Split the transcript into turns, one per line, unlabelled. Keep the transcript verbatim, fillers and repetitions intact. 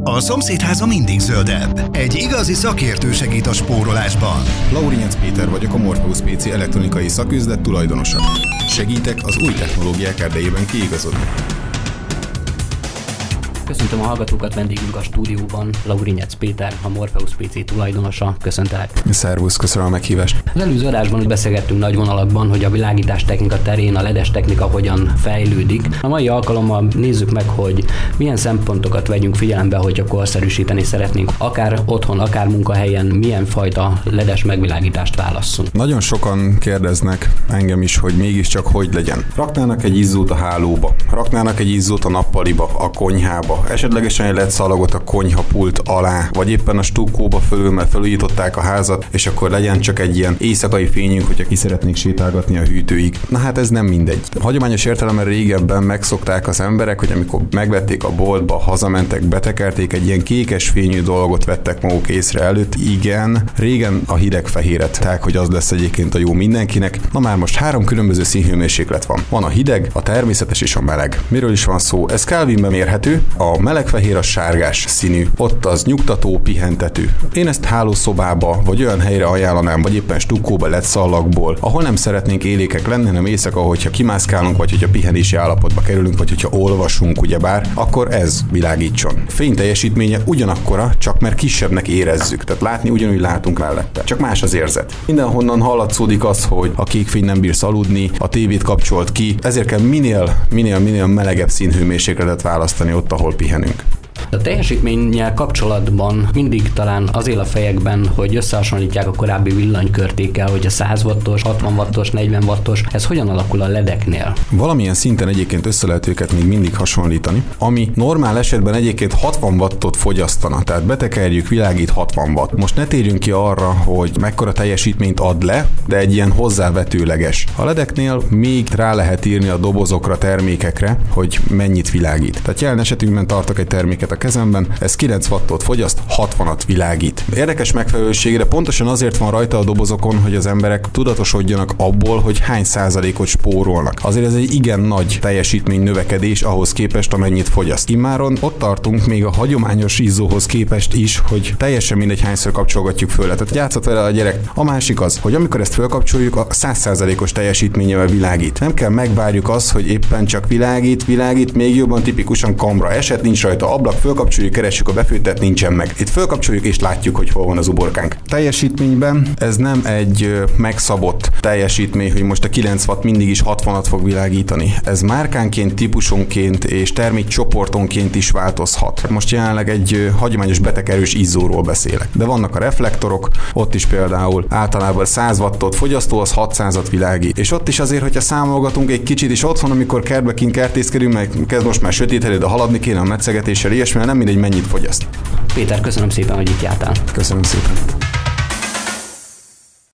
A szomszédháza mindig zöldebb. Egy igazi szakértő segít a spórolásban.
Laurinec Péter vagyok, a Morpheus pé cé elektronikai szaküzlet tulajdonosa. Segítek az új technológiák erdejében kiigazodni.
Köszöntöm a hallgatókat, vendégünk a stúdióban Laurinec Péter, a Morpheus pé cé tulajdonosa. Köszöntelek.
Szervusz, köszönöm a meghívást.
Az előző adásban beszélgettünk nagy vonalakban, hogy a világítás technika terén a ledes technika hogyan fejlődik. A mai alkalommal nézzük meg, hogy milyen szempontokat vegyünk figyelembe, hogyha korszerűsíteni szeretnénk. Akár otthon, akár munkahelyen milyen fajta ledes megvilágítást válasszunk.
Nagyon sokan kérdeznek engem is, hogy mégiscsak hogy legyen. Raknának egy izzót a hálóba, raknának egy izzót a nappaliba, a konyhába, esetlegesen egy led szalagot a konyhapult alá, vagy éppen a stukkóba fölül, mert felújították a házat, és akkor legyen csak egy ilyen éjszakai fényünk, hogyha ki szeretnék sétálgatni a hűtőig. Na hát ez nem mindegy. Hagyományos értelemben régebben megszokták az emberek, hogy amikor megvették a boltba, hazamentek, betekerték, egy ilyen kékes fényű dolgot vettek maguk észre előtt. Igen, régen a hideg fehéret, tehát hogy az lesz egyébként a jó mindenkinek. Na már most három különböző színhőmérséklet van. Van a hideg, a természetes és a meleg. Miről is van szó? Ez Kelvinben mérhető. A melegfehér a sárgás színű, ott az nyugtató, pihentető. Én ezt hálószobába, vagy olyan helyre ajánlanám, vagy éppen stukkóba led szallagból, ahol nem szeretnénk élékek lenni, hanem éjszaka, hogyha kimászkálunk, vagy hogyha pihenési állapotba kerülünk, vagy hogyha olvasunk, ugyebár, akkor ez világítson. Fényteljesítménye ugyanakkora, csak mert kisebbnek érezzük, tehát látni ugyanúgy látunk mellette. Csak más az érzet. Mindenhonnan hallatszódik az, hogy a kék fény nem bírsz aludni, a tévét kapcsolt ki, ezért kell minél, minél, minél melegebb színhőmérsékletet választani ott, ahol pihenünk.
A teljesítménnyel kapcsolatban mindig talán az él a fejekben, hogy összehasonlítják a korábbi villanykörtékkel, hogy a száz wattos, hatvan wattos, negyven wattos, ez hogyan alakul a ledeknél?
Valamilyen szinten egyébként össze lehet őket még mindig hasonlítani, ami normál esetben egyébként hatvan wattot fogyasztana, tehát betekerjük, világít hatvan watt. Most ne térjünk ki arra, hogy mekkora teljesítményt ad le, de egy ilyen hozzávetőleges. A ledeknél még rá lehet írni a dobozokra, termékekre, hogy mennyit világít. Tehát jelen esetünkben tartok egy terméket a kezemben, ez kilenc wattot fogyaszt, hatvanat világít. Érdekes megfelelőségre pontosan azért van rajta a dobozokon, hogy az emberek tudatosodjanak abból, hogy hány százalékot spórolnak. Azért ez egy igen nagy teljesítmény növekedés ahhoz képest, amennyit fogyaszt. Immáron ott tartunk még a hagyományos izzóhoz képest is, hogy teljesen mindegy hányszor kapcsolgatjuk föl. Tehát játszott vele a gyerek. A másik az, hogy amikor ezt fölkapcsoljuk, a száz százalékos teljesítményével világít. Nem kell megvárjuk azt, hogy éppen csak világít, világít, még jobban tipikusan kamra eset, nincs rajta ablak, fölkapcsoljuk, keressük a befőttet, nincsen meg. Itt fölkapcsoljuk és látjuk, hogy hol van az uborkánk. Teljesítményben ez nem egy megszabott teljesítmény, hogy most a kilenc watt mindig is hatvanat fog világítani. Ez márkánként, típusonként és termékcsoportonként is változhat. Most jelenleg egy hagyományos betegerős izzóról beszélek. De vannak a reflektorok, ott is például általában száz wattot fogyasztó, az hatszázat világít. És ott is azért, hogyha számolgatunk egy kicsit is otthon, amikor kertbe kint kertészkedünk, meg kezd most már sötét, de haladni kéne a metszegetéssel, ilyesmi, nem mindegy, mennyit fogyaszt.
Péter, köszönöm szépen, hogy itt jártál.
Köszönöm szépen.